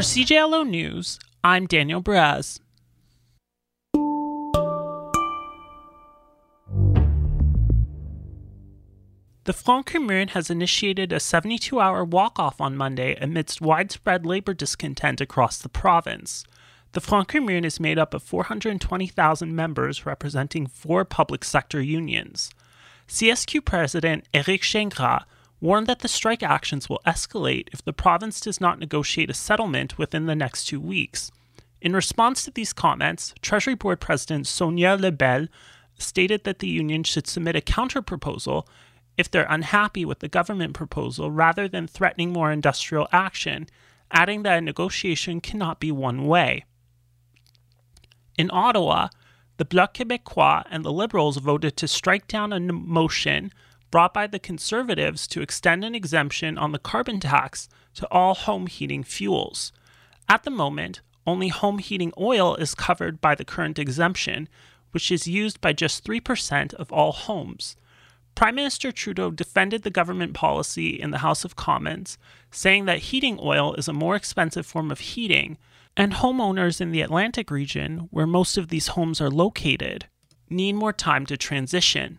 For CJLO News, I'm Daniel Braz. The Front Commun has initiated a 72-hour walk-off on Monday amidst widespread labor discontent across the province. The Front Commun is made up of 420,000 members representing 4 public sector unions. CSQ President Éric Gingras warned that the strike actions will escalate if the province does not negotiate a settlement within the next 2 weeks. In response to these comments, Treasury Board President Sonia Lebel stated that the union should submit a counter-proposal if they're unhappy with the government proposal rather than threatening more industrial action, adding that a negotiation cannot be one way. In Ottawa, the Bloc Québécois and the Liberals voted to strike down a motion brought by the Conservatives to extend an exemption on the carbon tax to all home heating fuels. At the moment, only home heating oil is covered by the current exemption, which is used by just 3% of all homes. Prime Minister Trudeau defended the government policy in the House of Commons, saying that heating oil is a more expensive form of heating, and homeowners in the Atlantic region, where most of these homes are located, need more time to transition.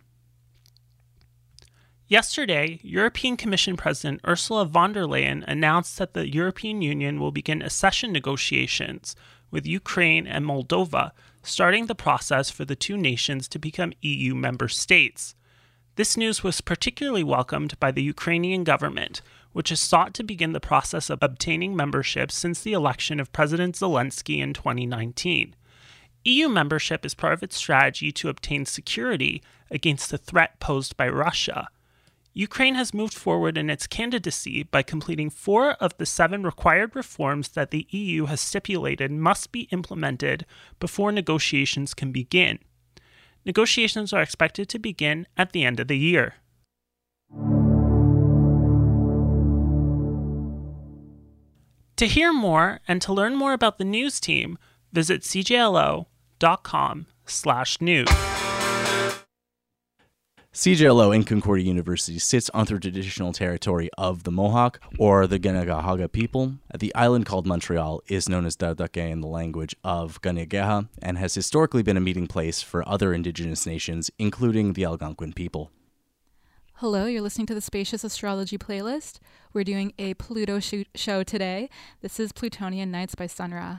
Yesterday, European Commission President Ursula von der Leyen announced that the European Union will begin accession negotiations with Ukraine and Moldova, starting the process for the 2 nations to become EU member states. This news was particularly welcomed by the Ukrainian government, which has sought to begin the process of obtaining membership since the election of President Zelensky in 2019. EU membership is part of its strategy to obtain security against the threat posed by Russia. Ukraine has moved forward in its candidacy by completing 4 of the 7 required reforms that the EU has stipulated must be implemented before negotiations can begin. Negotiations are expected to begin at the end of the year. To hear more and to learn more about the news team, visit cjlo.com/news. CJLO in Concordia University sits on the traditional territory of the Mohawk, or the Kanien'kehá:ka people. The island called Montreal is known as Dardake in the language of Kanien'kehá:ka and has historically been a meeting place for other indigenous nations, including the Algonquin people. Hello, you're listening to the Spacious Astrology Playlist. We're doing a Pluto show today. This is Plutonian Nights by Sun Ra.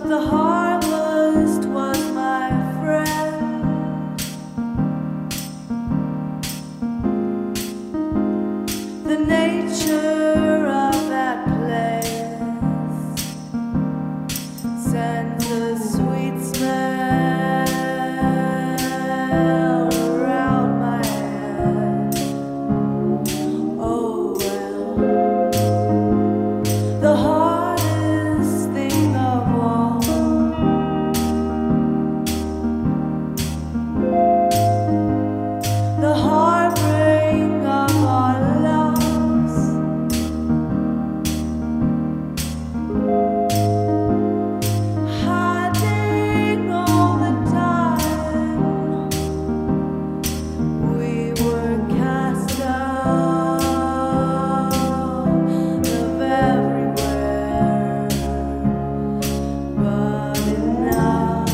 the harvest was my friend. The nature of that place sends a sweet smell around my head. Oh well, the hardest thing of all the heartbreak of our loss, hiding all the time. We were cast out of everywhere, but enough.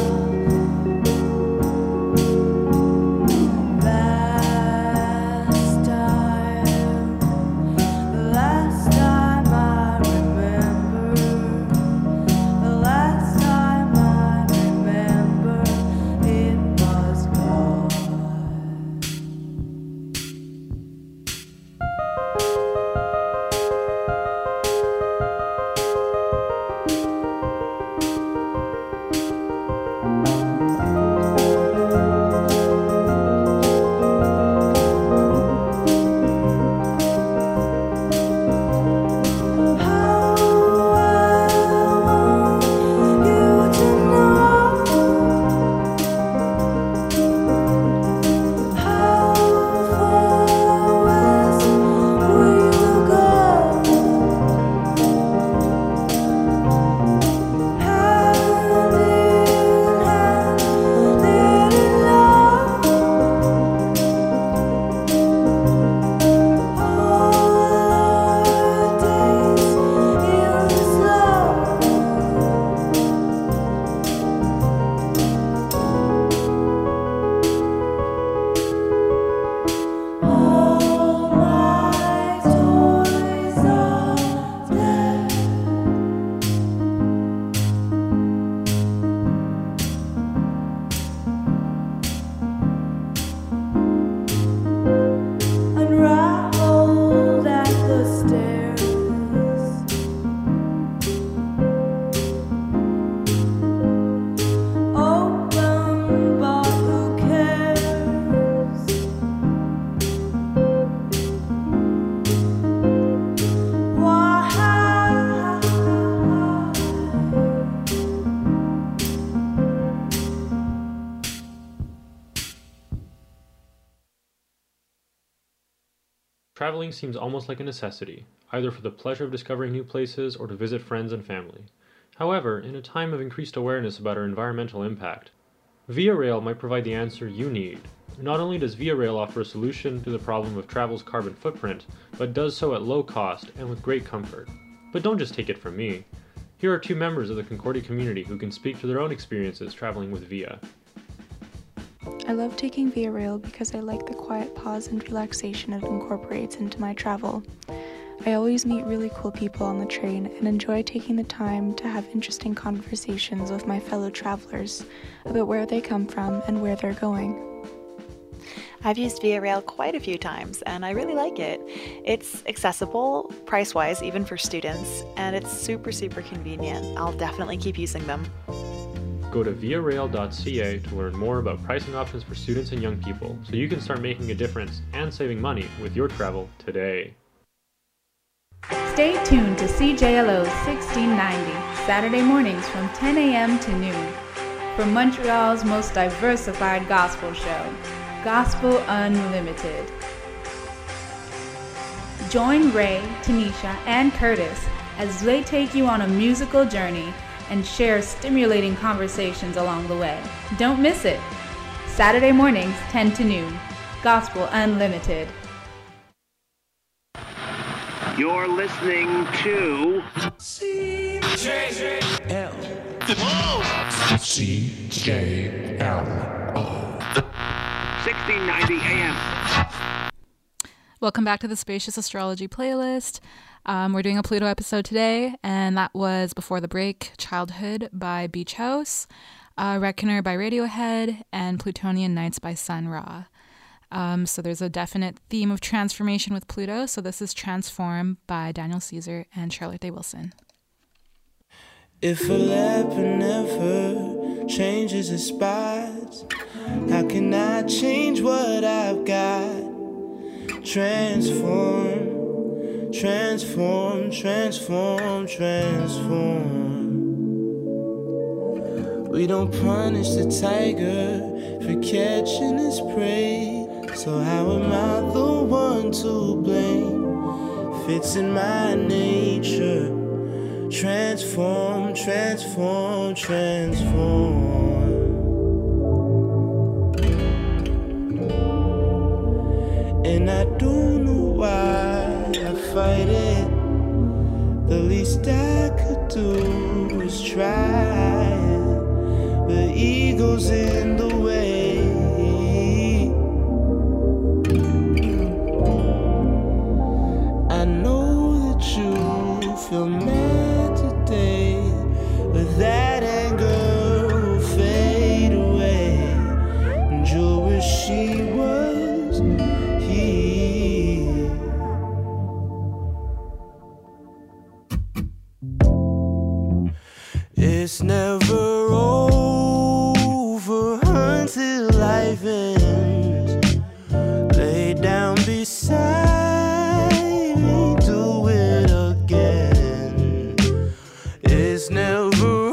Last time I remember, the last time I remember, it was gone. How I want you to know how far west we will go, hand in hand, in love. All our days in this love. All my toys are dead. Unraveled at the stairs. Open, but who cares? Why? Traveling seems almost like a necessity, either for the pleasure of discovering new places or to visit friends and family. However, in a time of increased awareness about our environmental impact, Via Rail might provide the answer you need. Not only does Via Rail offer a solution to the problem of travel's carbon footprint, but does so at low cost and with great comfort. But don't just take it from me. Here are two members of the Concordia community who can speak to their own experiences traveling with Via. I love taking Via Rail because I like the quiet pause and relaxation it incorporates into my travel. I always meet really cool people on the train and enjoy taking the time to have interesting conversations with my fellow travelers about where they come from and where they're going. I've used Via Rail quite a few times and I really like it. It's accessible, price-wise, even for students, and it's super convenient. I'll definitely keep using them. Go to viarail.ca to learn more about pricing options for students and young people so you can start making a difference and saving money with your travel today. Stay tuned to CJLO 1690, Saturday mornings from 10 a.m. to noon, for Montreal's most diversified gospel show, Gospel Unlimited. Join Ray, Tanisha, and Curtis as they take you on a musical journey and share stimulating conversations along the way. Don't miss it. Saturday mornings, 10 to noon, Gospel Unlimited. You're listening to CJL. CJL 1690 AM. Welcome back to the Spacious Astrology playlist. We're doing a Pluto episode today, and that was before the break, Childhood by Beach House, Reckoner by Radiohead, and Plutonian Nights by Sun Ra. So there's a definite theme of transformation with Pluto. So this is Transform by Daniel Caesar and Charlotte Day Wilson. If a leopard never changes its spots, how can I change what I've got? Transform, transform, transform, transform. We don't punish the tiger for catching his prey, so how am I the one to blame? Fits in my nature. Transform, transform, transform. And I don't know why I fight it. The least I could do is try it, but ego's in the way. I know that you feel mad today, but that anger will fade away, and you'll wish she was here. It's never over until life ends. Lay down beside me, do it again. It's never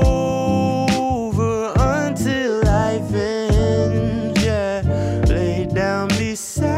over until life ends, yeah. Lay down beside.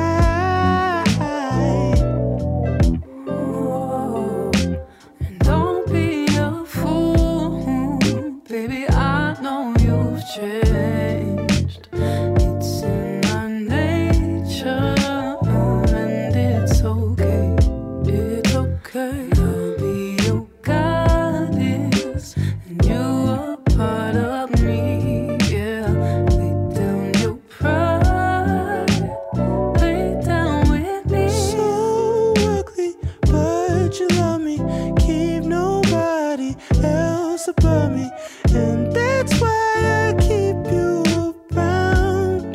And don't be a fool, baby, I know you've changed. It's in our nature, and it's okay, it's okay. I'll be your goddess, and you are part of me, yeah. Lay down your pride, lay down with me. So ugly, but you love me. Keep nobody else above me, and that's why I keep you around.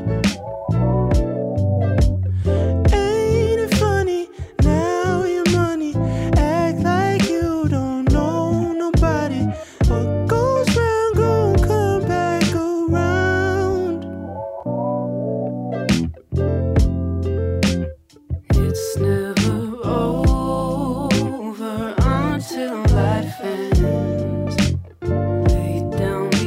Ain't it funny? Now your money act like you don't know nobody. What goes round gon' come back around. It's never over until life ends. Lay down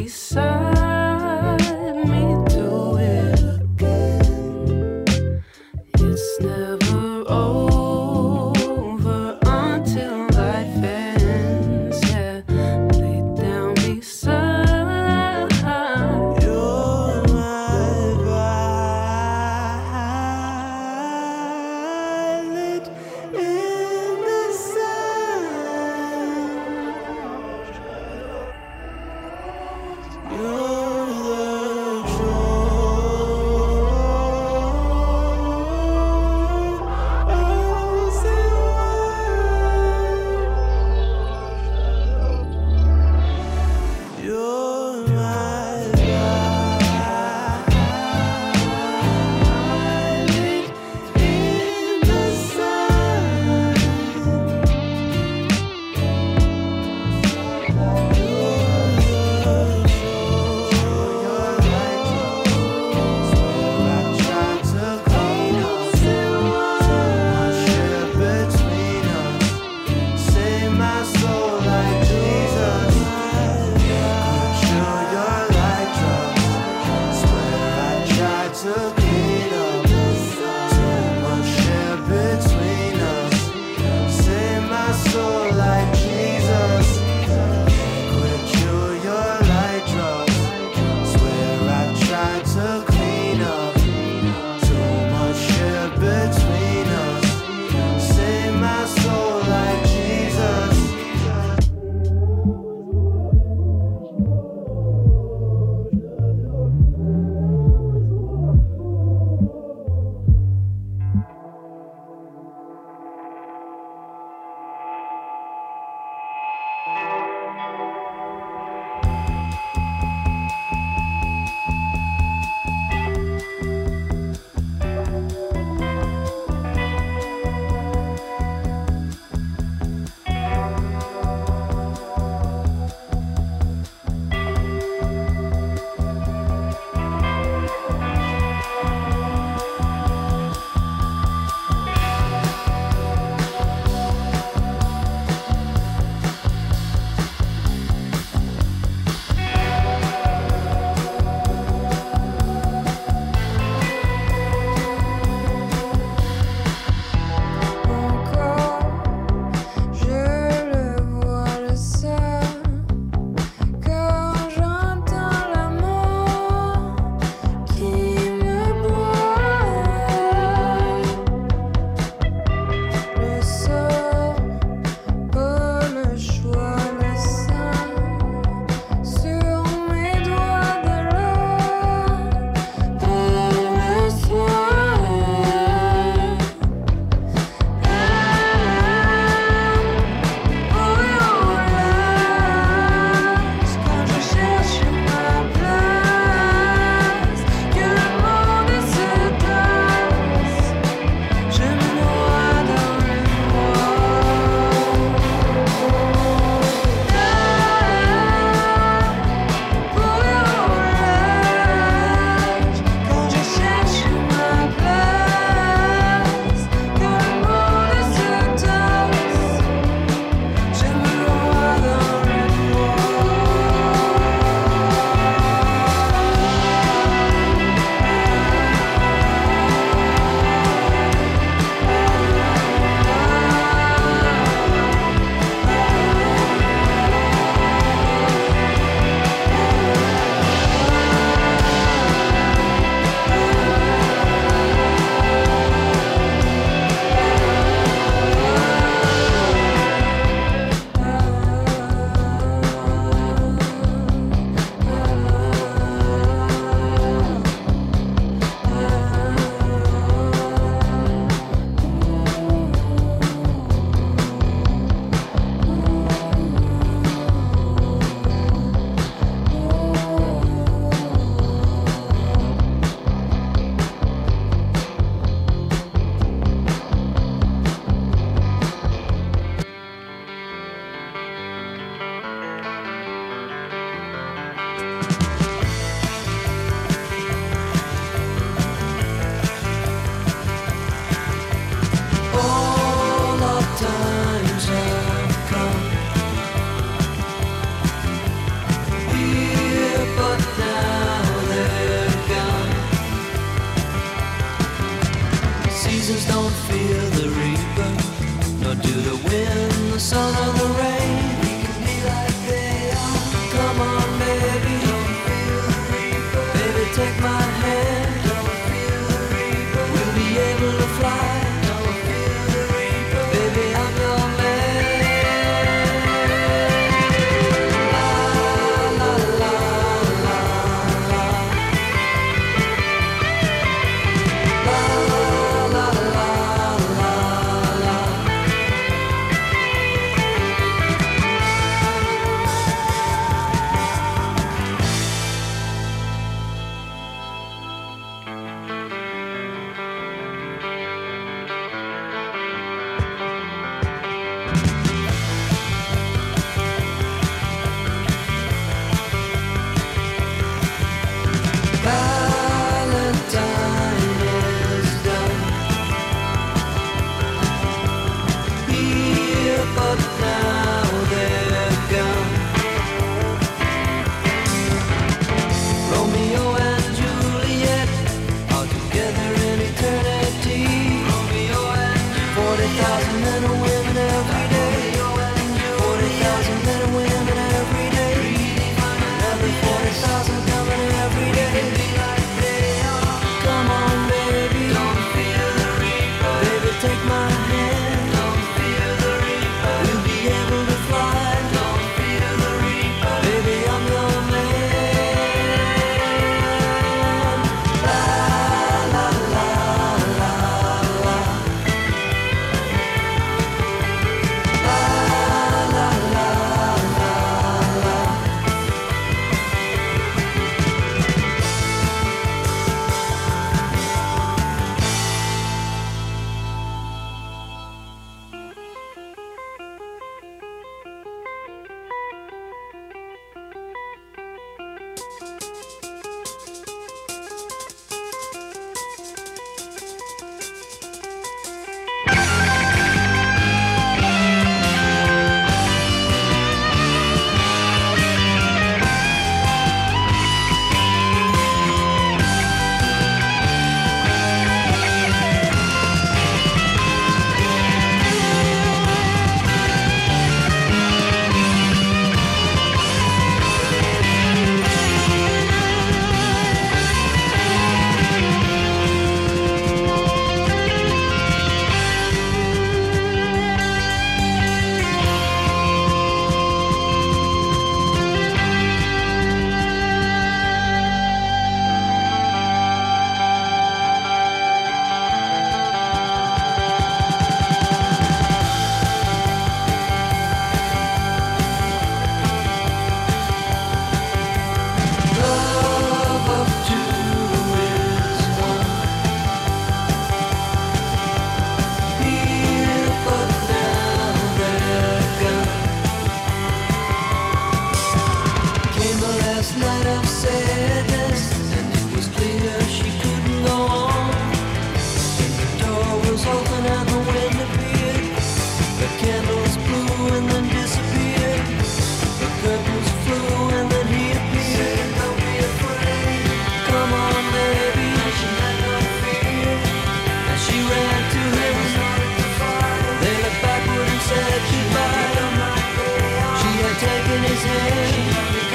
blue and then he appeared. Don't be afraid, come on baby. And she had no fear, and she ran to him. They looked backward and said goodbye. She had taken his hand.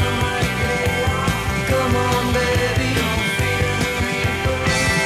Come on baby, don't fear the reaper.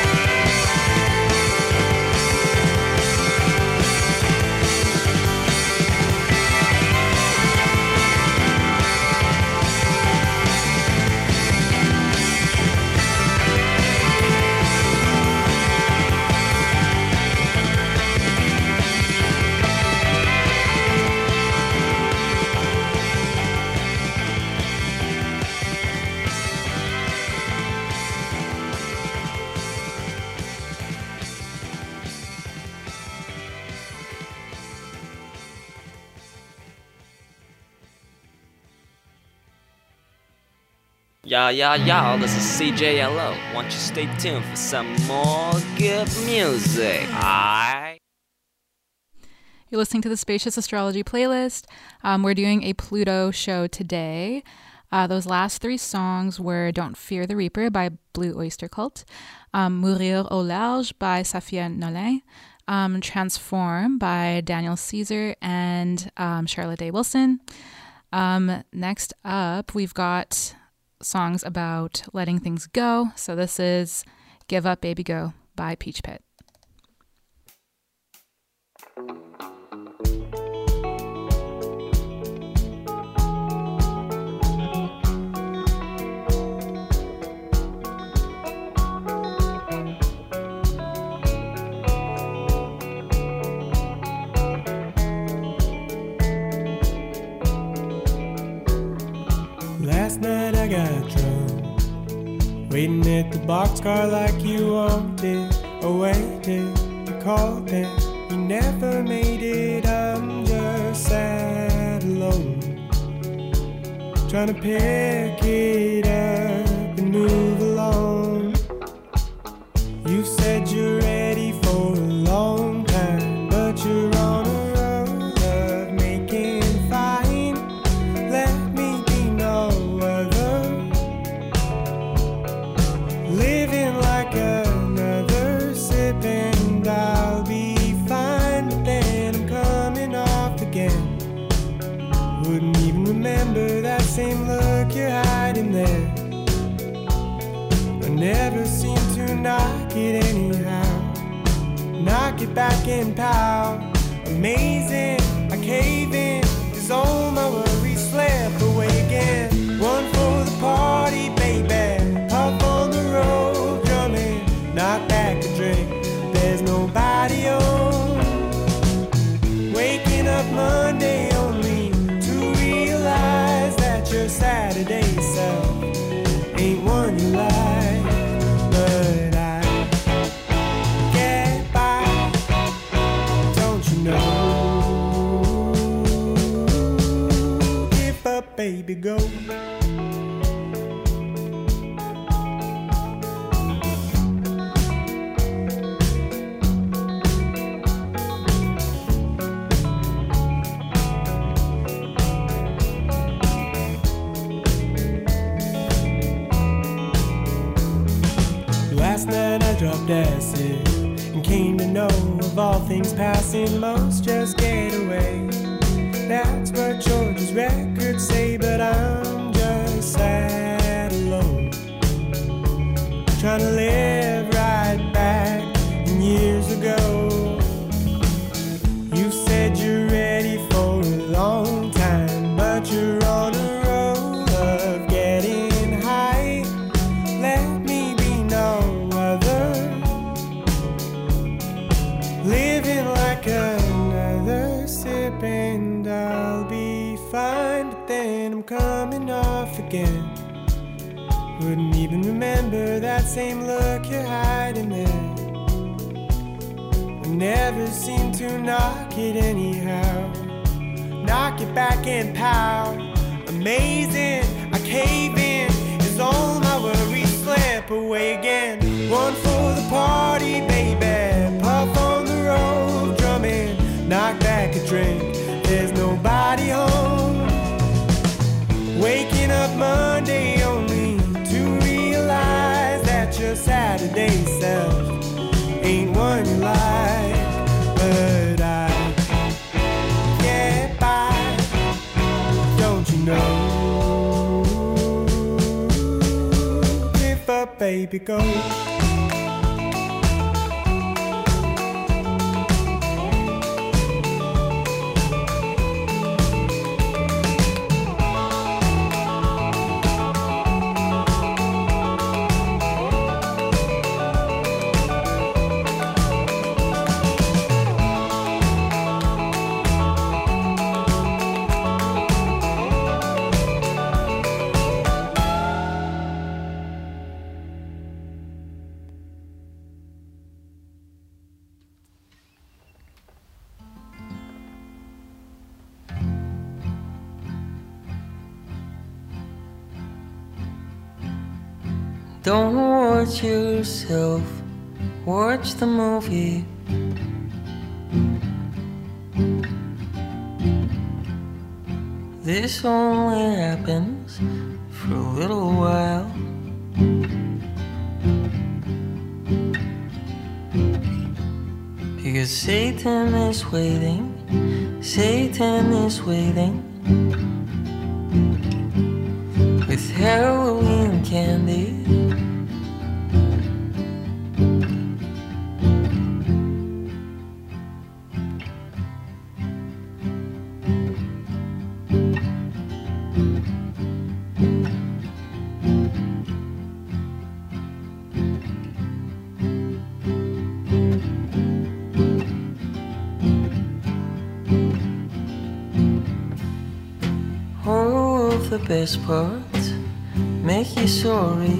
Yo, this is CJLO. Want you stay tuned for some more good music, alright? You're listening to the Spacious Astrology playlist. We're doing a Pluto show today. Those last three songs were Don't Fear the Reaper by Blue Oyster Cult, Mourir au Large by Safia Nolin, Transform by Daniel Caesar and Charlotte Day Wilson. Next up, we've got songs about letting things go. So this is Give Up Baby Go by Peach Pit. Last night I got drunk, waiting at the boxcar like you wanted. Oh, waited, you called and you never made it. I'm just sad alone, trying to pick it up and move along. You said you're ready for a long time, but you're on a road of making fine. Let me be no other, living like another, sipping, I'll be fine. But then I'm coming off again. Wouldn't even remember that same look you're hiding there. I never seem to knock it anyhow, knock it back in power. Amazing, I cave in, 'cause all my worries slip away again. One for the party, baby, puff on the road, drumming, knock back a drink, there's nobody home. Waking up Monday only to realize that your Saturday self ain't one you like. But I get by, don't you know? Give up, baby, go. Last night I dropped acid and came to know of all things passing, most just get away. That's what George's records say, but I'm just sad alone, trying to live right back in years ago. You said you're ready for a long time, but you're on a road of getting high. Let me be no other, living like another, sipping, I'll be fine. But then I'm coming off again. Wouldn't even remember that same look you're hiding there. I never seem to knock it anyhow, knock it back in power. Amazing, I cave in, as all my worries slip away again. One for the party, baby, puff on the road, drumming, knock back a drink, there's nobody home. Waking up Monday only to realize that your Saturday self ain't one you like. But I get by, don't you know? If a baby goes. Don't watch yourself, watch the movie. This only happens for a little while. Because Satan is waiting, Satan is waiting with Halloween candy. All of the best parts make you sorry.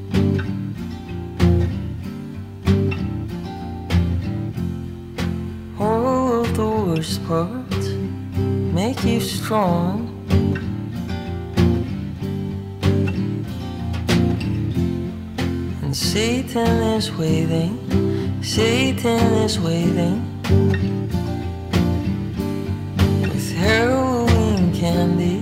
All of the worst parts make you strong. And Satan is waiting, Satan is waiting with Halloween candy.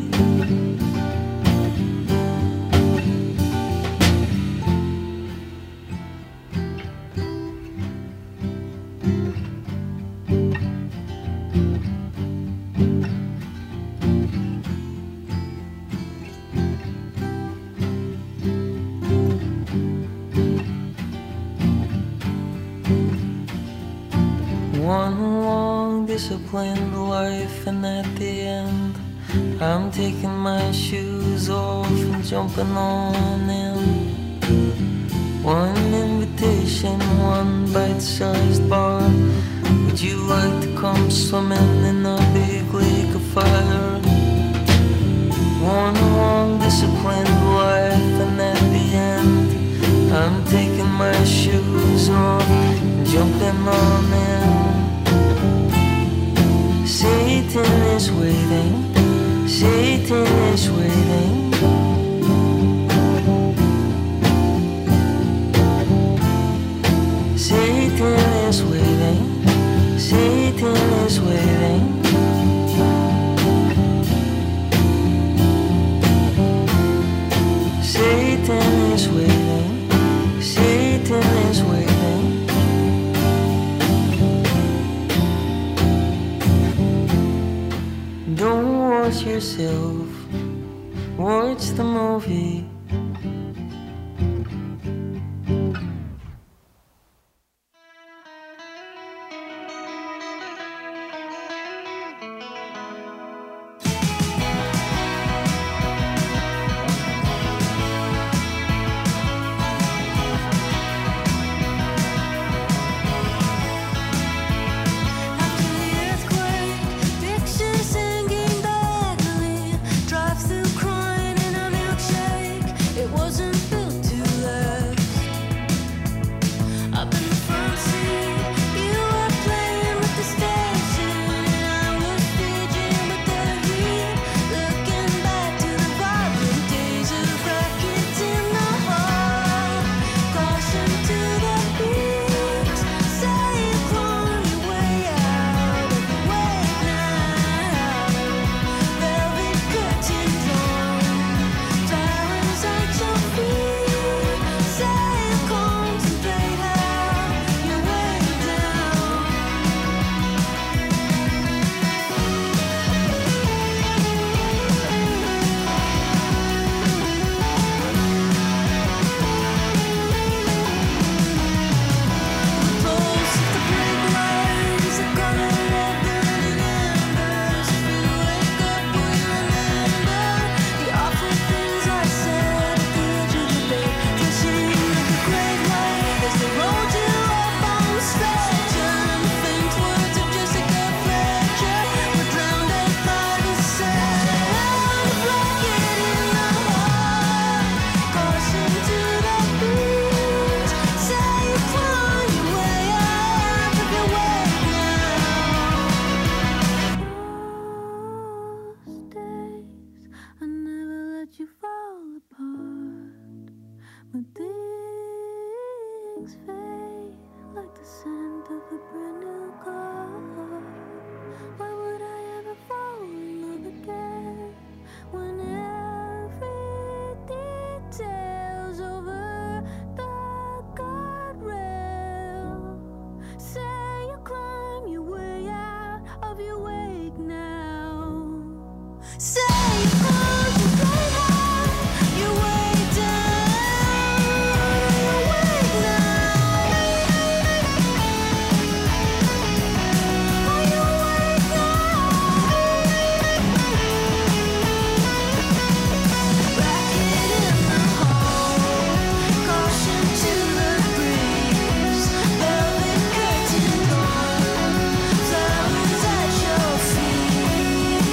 One long disciplined life, and at the end I'm taking my shoes off and jumping on in. One invitation, one bite-sized bar. Would you like to come swimming in a big lake of fire? One long disciplined life, and at the end I'm taking my shoes off and jumping on in. Satan is waiting, Satan is waiting. Satan is waiting, Satan is waiting. Satan is waiting, Satan is waiting. Don't watch yourself, watch the movie. Singing badly, drive through crying in a milkshake. It was When things fade like the scent of a brand new car, why would I ever fall in love again when every detail's over the guardrail? Say you climb your way out of your wake now. Say you close your playhouse, you're way down, you're awake now. Are you awake now? Racket in the hall, caution to the breeze, velvet curtain gone, flowers at your feet.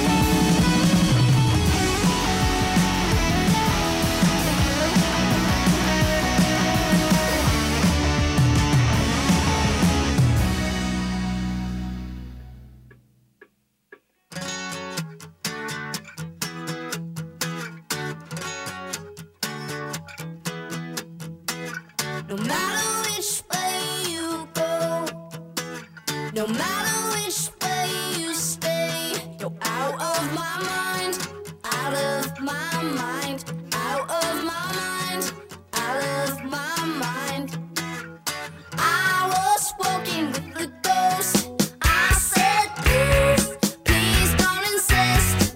No matter which way you go, no matter which way you stay, you're out of my mind, out of my mind, out of my mind, out of my mind. I was walking with the ghost. I said, please, please don't insist.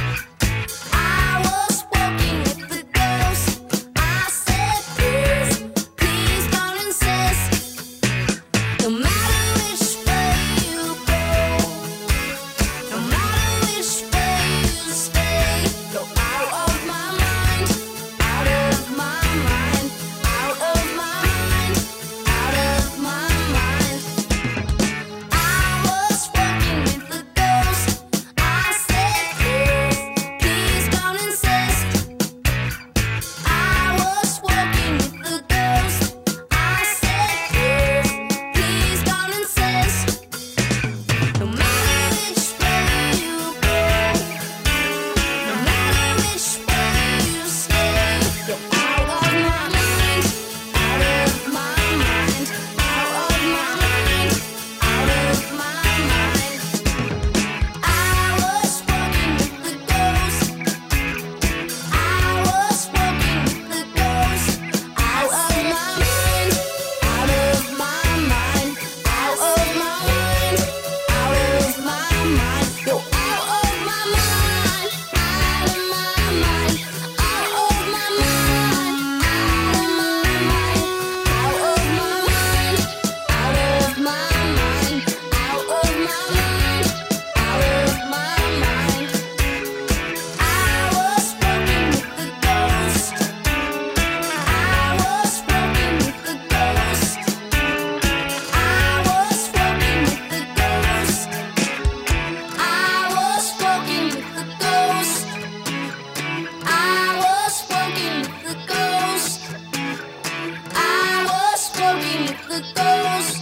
I was walking with the ghost. I said, please, please don't insist. No matter which way you go, no matter which way you stay, you're out of my mind, out of my mind, out of my mind, out of my mind. I was walking with the ghost. I said, please, please don't insist. I was walking with the ghost. I said, please, please don't insist. No matter which way you go, no matter which way you stay, you're out of my mind, out of my mind, out of my mind, out of my mind. I was walking with the ghost. I was walking with the ghost. Out of my mind, out of my mind, out of my mind, out of my mind. You're out of my mind, out of my mind, out of my mind, out of my mind, out of my mind, out of my mind, out of my mind, out of my mind. I was walking with the ghost. I was walking with the ghost. I was walking with the ghost. I was walking with the ghost. I was walking with the ghost. I was walking with the ghost.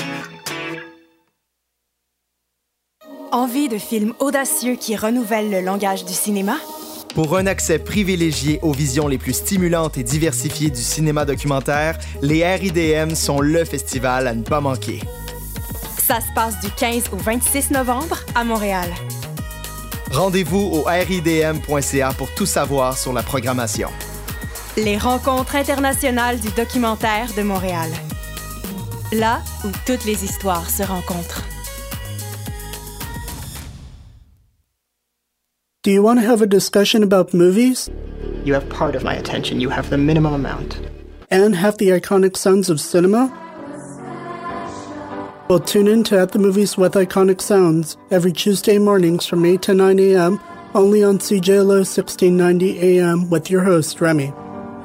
Envie de films audacieux qui renouvellent le langage du cinéma? Pour un accès privilégié aux visions les plus stimulantes et diversifiées du cinéma documentaire, les RIDM sont le festival à ne pas manquer. Ça se passe du 15 au 26 novembre à Montréal. Rendez-vous au ridm.ca pour tout savoir sur la programmation. Les rencontres internationales du documentaire de Montréal. Là où toutes les histoires se rencontrent. Do you want to have a discussion about movies? You have part of my attention. You have the minimum amount. And have the iconic sounds of cinema? Well, tune in to At the Movies with Iconic Sounds every Tuesday mornings from 8 to 9 a.m. only on CJLO 1690 AM with your host, Remy.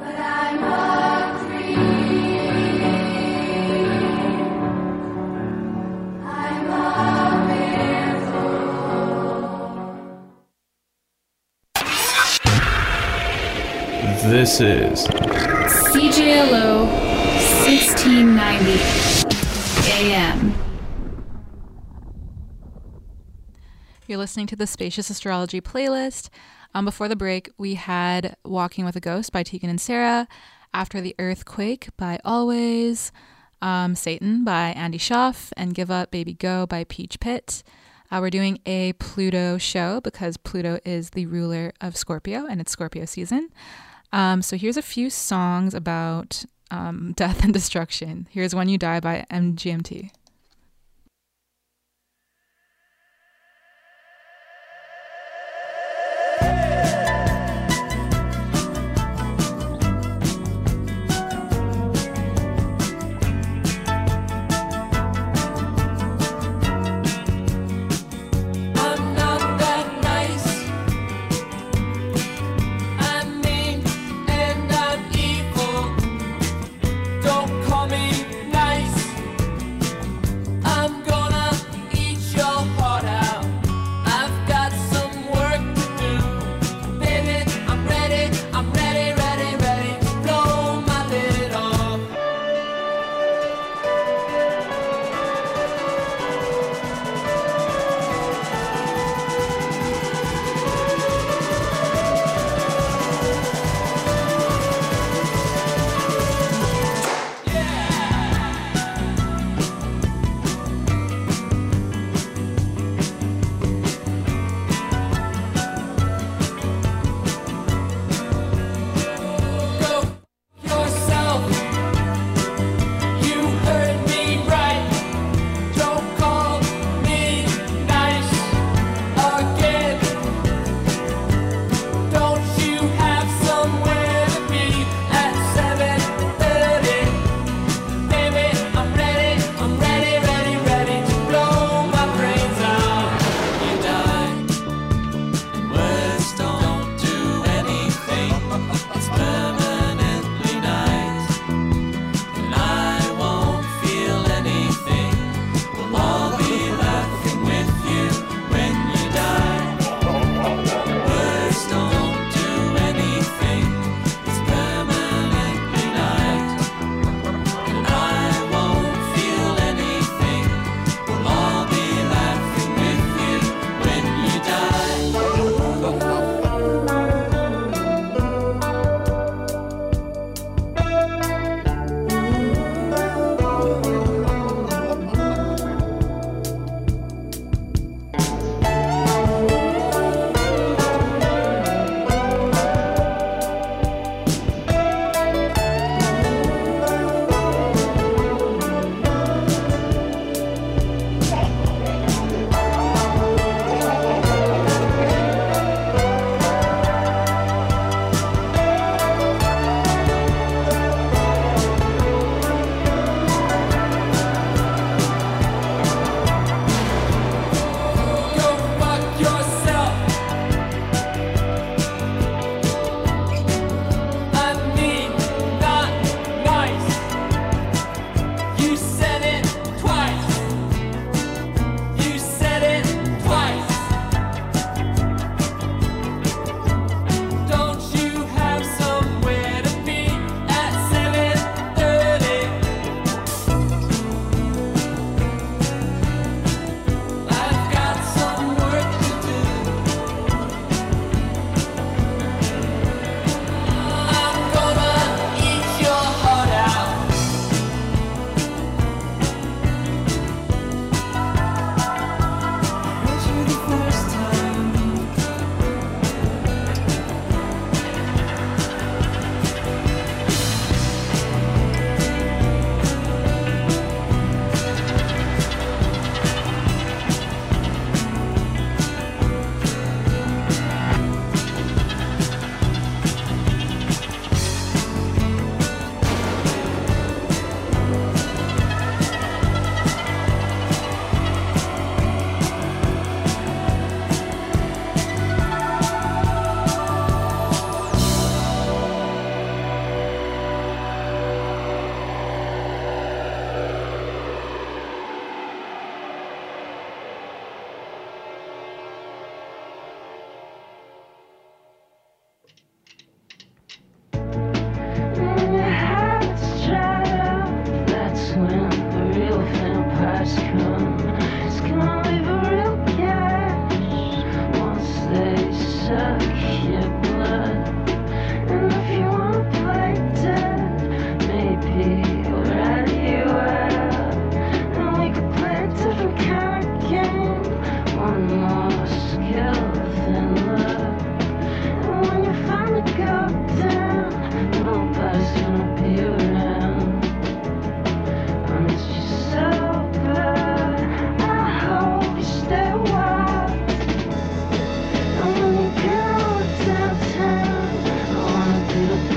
This is CJLO 1690 AM. You're listening to the Spacious Astrology playlist. Before the break, we had Walking with a Ghost by Tegan and Sarah. After the Earthquake by Always, Satan by Andy Schaaf, and Give Up Baby Go by Peach Pit. We're doing a Pluto show because Pluto is the ruler of Scorpio and it's Scorpio season. So here's a few songs about death and destruction. Here's When You Die by MGMT.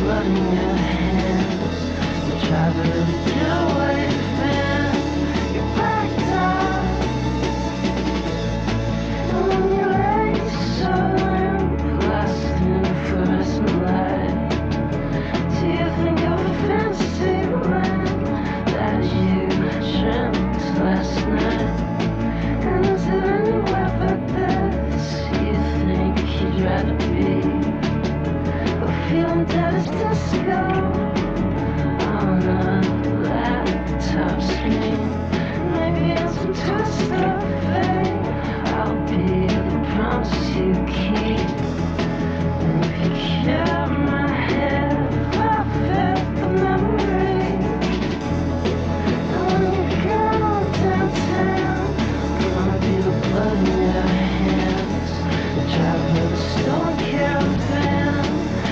blood in your hands. You try to get away, man. You backed up. And when you lay silent, blasting fluorescent light, do you think of the fantasy land that you dreamt last night? And is there anywhere but this you think you'd rather be? Or feeling dead as disco on a laptop screen? Maybe in some twist of fate, I'll be the promise you keep. And if you care my head, I'll fit the memory. And when you go downtown, gonna be the blood in your hands. The driver of the stolen caravan.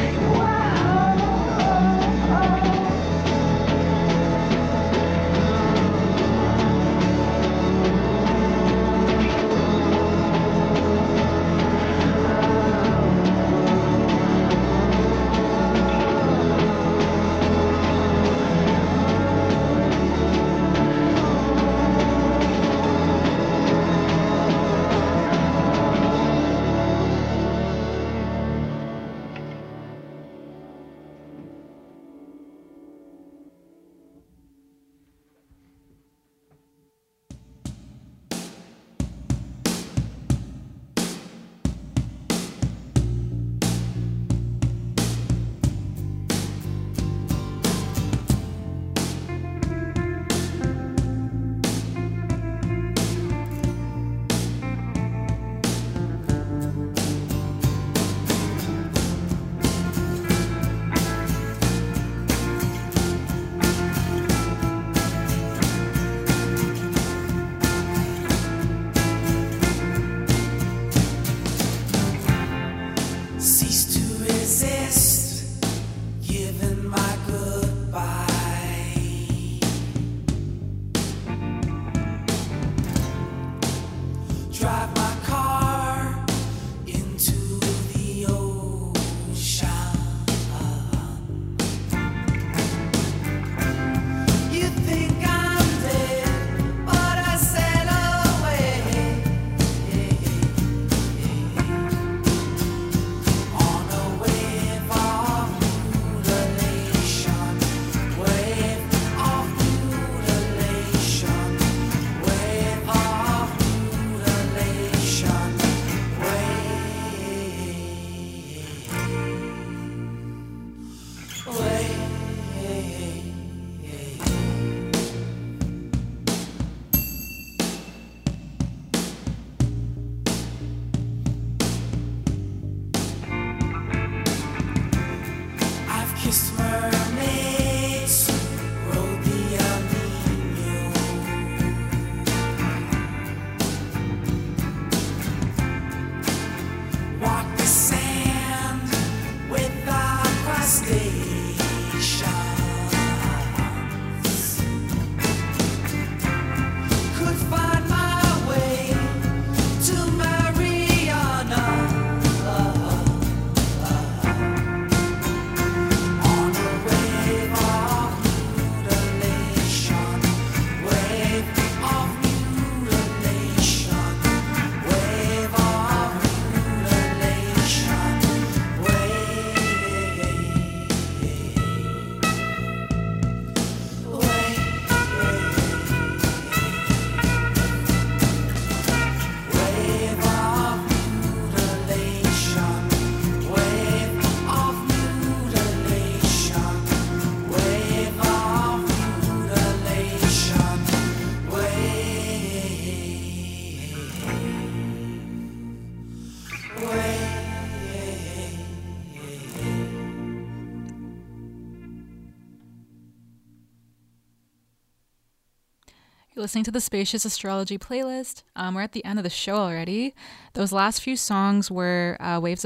You're listening to the Spacious Astrology playlist. We're at the end of the show already. Those last few songs were Wave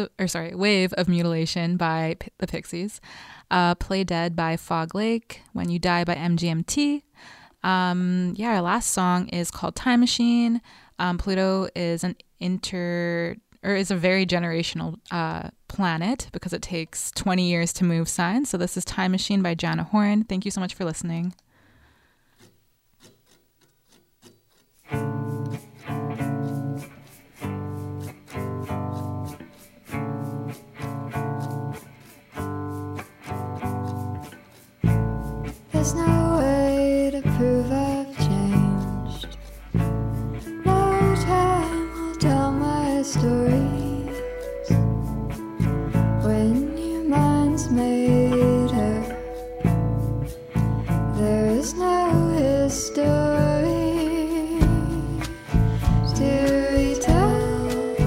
of Mutilation by the Pixies, Play Dead by Fog Lake, When You Die by MGMT. Our last song is called Time Machine. Pluto is an is a very generational planet because it takes 20 years to move signs. So this is Time Machine by Jana Horn. Thank you so much for listening. There's no way to prove I've changed. No time will tell my stories. When your mind's made up, there is no history to retell,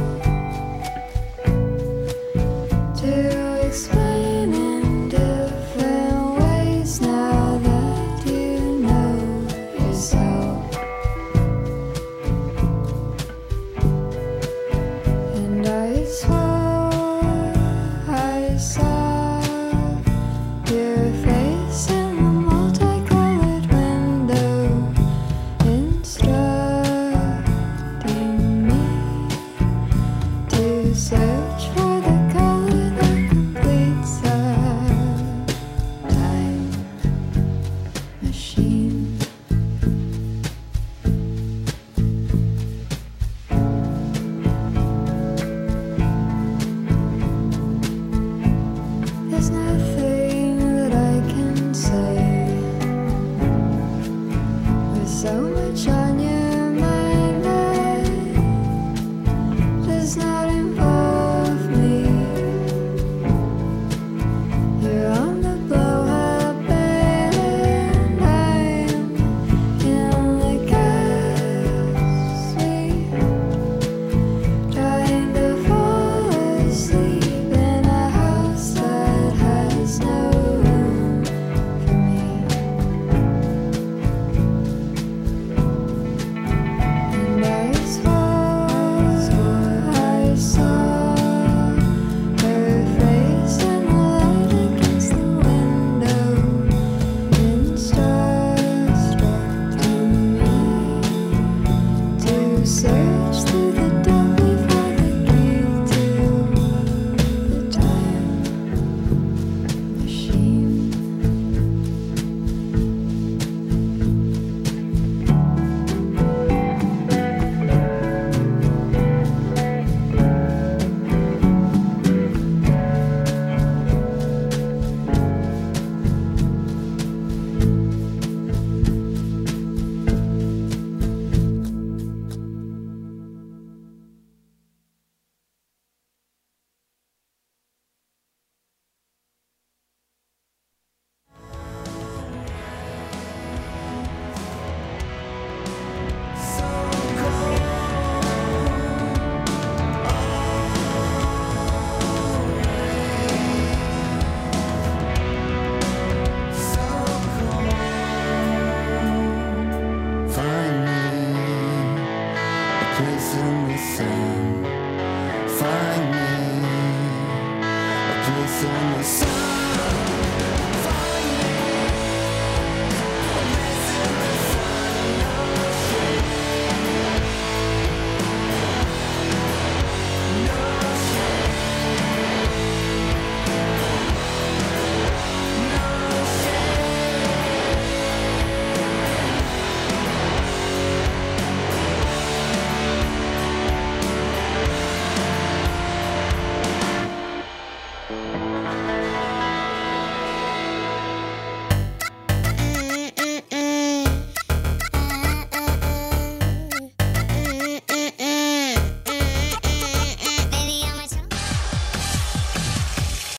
to explain in different ways now. There's nothing that I can say with so